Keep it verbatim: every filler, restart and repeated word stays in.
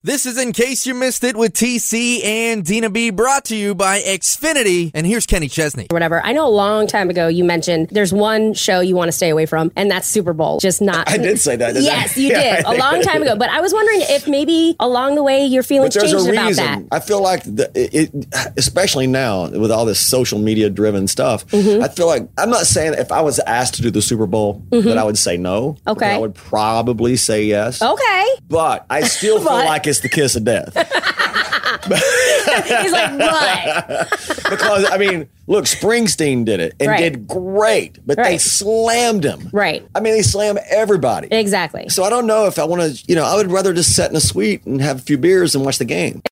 This is In Case You Missed It with T C and Dina B, brought to you by Xfinity. And here's Kenny Chesney. Whatever. I know a long time ago you mentioned there's one show you want to stay away from, and that's Super Bowl. Just not. I did say that. Didn't yes, I? you Yeah, did. I A long think- time ago. But I was wondering if maybe along the way your feelings But there's changed a about reason. that. I feel like, the, it, it, especially now with all this social media driven stuff, Mm-hmm. I feel like, I'm not saying if I was asked to do the Super Bowl Mm-hmm. that I would say no. Okay. I would probably say yes. Okay. But I still feel But- like it's the kiss of death. He's like, what? Because, I mean, look, Springsteen did it and Right. did great, but they Right. slammed him. Right. I mean, they slam everybody. Exactly. So I don't know if I want to, you know, I would rather just sit in a suite and have a few beers and watch the game.